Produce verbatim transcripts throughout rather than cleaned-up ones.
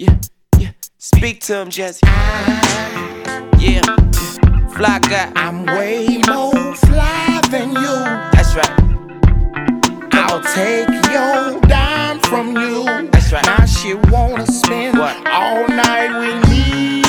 yeah, yeah. Speak to him, Jazzy. Yeah, fly guy. I'm way more fly than you. That's right. I'll take your dime from you. That's right. Now she wanna spend What? all night with me.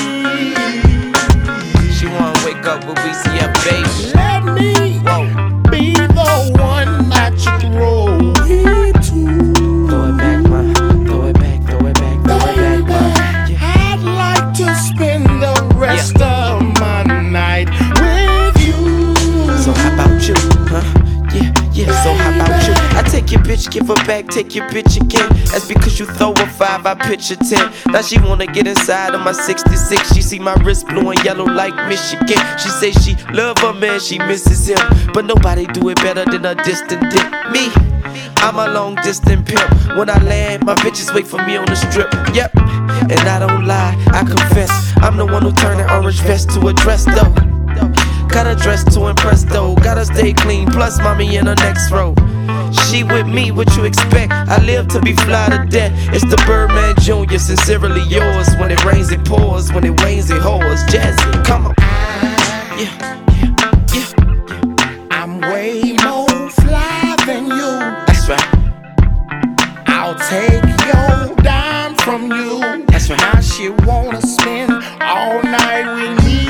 She wanna wake up with B C F, baby. Let me Whoa. be the one that you throw it to. Throw it back, ma. Throw it back, throw it back, throw it back, ma. Yeah. I'd like to spend the rest Yeah. of my night with you. So how about you, huh? Yeah, yeah, so how about you? I take your bitch, give her back, take your bitch again. That's because you throw a five, I pitch a ten. Now she wanna get inside of my sixty-six. She see my wrist blue and yellow like Michigan. She say she love her man, she misses him. But nobody do it better than a distant dick. Me, I'm a long distant pimp. When I land, my bitches wait for me on the strip. Yep, and I don't lie, I confess. I'm the one who turned an orange vest to a dress though. Gotta dress to impress though, gotta stay clean, plus mommy in the next row. She with me, what you expect? I live to be fly to death. It's the Birdman Junior, sincerely yours. When it rains it pours, when it rains it pours. Jazzy, come on. Yeah, yeah, yeah, yeah. I'm way more fly than you. That's right. I'll take your dime from you. That's right. Now she wanna spend all night with me.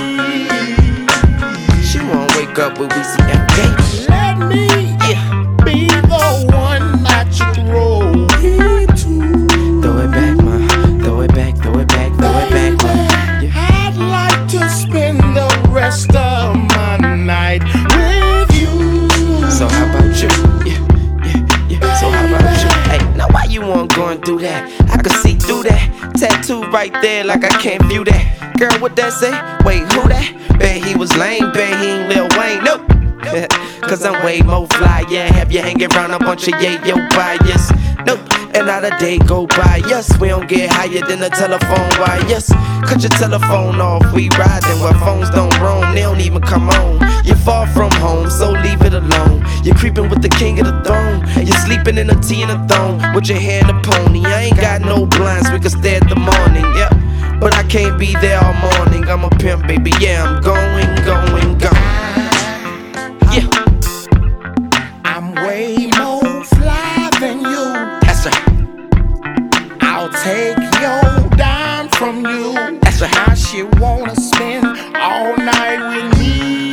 She wanna wake up with B C F, baby. Let me Yeah. be the one that you throw it to. Throw it back, ma. Throw it back, throw it back, throw it back, ma. Yeah. I'd like to spend the rest of my night with you. So how about you? Yeah, yeah, yeah. So how about you? Hey, now why you wanna go and do that? I can see through that. Tattoo right there like I can't view that. Girl, what that say? Wait, who that? Bet he was lame, bet he ain't Lil Wayne. Nope. Cause I'm way more fly, yeah. Have you hanging around a bunch of yayo bias? Nope, and not a day go by, yes. We don't get higher than a telephone wires. Cut your telephone off, we riding where phones don't roam. They don't even come on. You're far from home, so leave it alone. You're creeping with the king of the throne. You're sleeping in a tea and a throne with your hair in a pony. I ain't got no blinds, we can stay at the morning, yeah. But I can't be there all morning. I'm a pimp, baby, yeah. I'm going, going, going. Yeah. I'm way more fly than you. That's right. I'll take your dime from you. That's right. Now she wanna spend all night with me.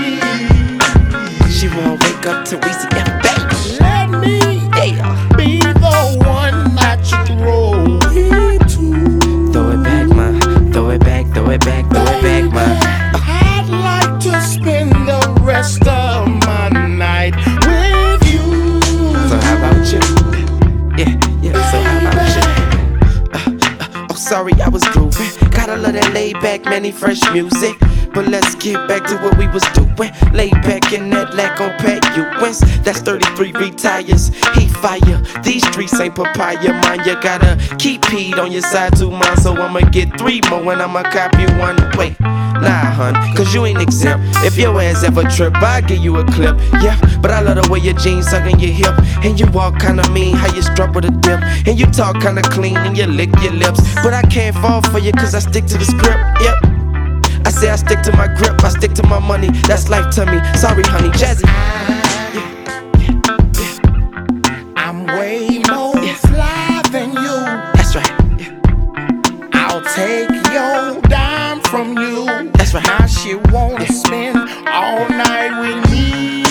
She wanna wake up to Weezy F, baby. Let me Yeah. be the one that you throw it to. Throw it back, ma. Throw it back, throw it back, throw it back, ma. I'd like to spend the rest of my night with you. So how about you? Yeah, yeah, so how about you? Uh, uh, oh, sorry, I was grooving. Gotta love that laid back, many fresh music. But let's get back to what we was doing. Laid back in that lack on Pat Ewins. That's thirty-three retires. He fire. These streets ain't papaya, man. You gotta keep heat on your side too, man. So I'ma get three more when I'ma copy one. Wait, nah, hun, cause you ain't exempt. If your ass ever trip, I'll give you a clip. Yeah, but I love the way your jeans suckin' your hip. And you walk kinda mean, how you strut with a dip. And you talk kinda clean and you lick your lips. But I can't fall for you cause I stick to the script. Yep. I say I stick to my grip, I stick to my money. That's life to me. Sorry, honey, Jazzy. Yeah, yeah, yeah. I'm way more Yeah. fly than you. That's right. Yeah, I'll take your dime from you. that's right. Now she wanna Yeah. spend all night with me.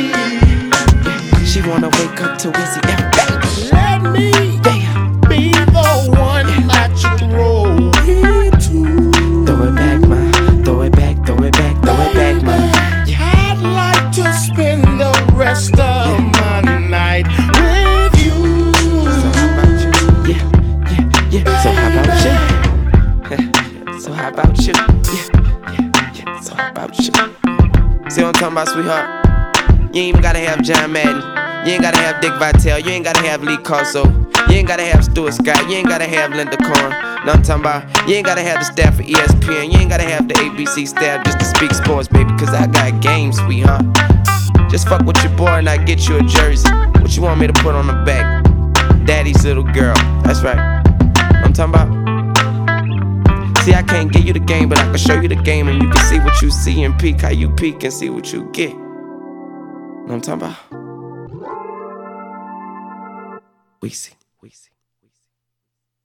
Yeah. She wanna wake up to Weezy F, baby. Let me Yeah. be the one that you throw it to. Throw it back, ma. Throw it back, throw it back, throw it back, ma. Yeah. I'd like to spend the rest of my night with you. So how about you? Yeah, yeah, yeah. So how about you? So how about you? Yeah, yeah, yeah. So how about you? See what I'm talking about, sweetheart? You ain't even gotta have John Madden. You ain't gotta have Dick Vitale. You ain't gotta have Lee Corso. You ain't gotta have Stuart Scott. You ain't gotta have Linda Corn. Know what I'm talking about? You ain't gotta have the staff for E S P N. You ain't gotta have the A B C staff just to speak sports, baby. Cause I got games, sweetheart. Just fuck with your boy and I get you a jersey. What you want me to put on the back? Daddy's little girl. That's right. I'm talking about. See, I can't give you the game, but I can show you the game, and you can see what you see and peek how you peek and see what you get. Know what I'm talking about? We see, we see.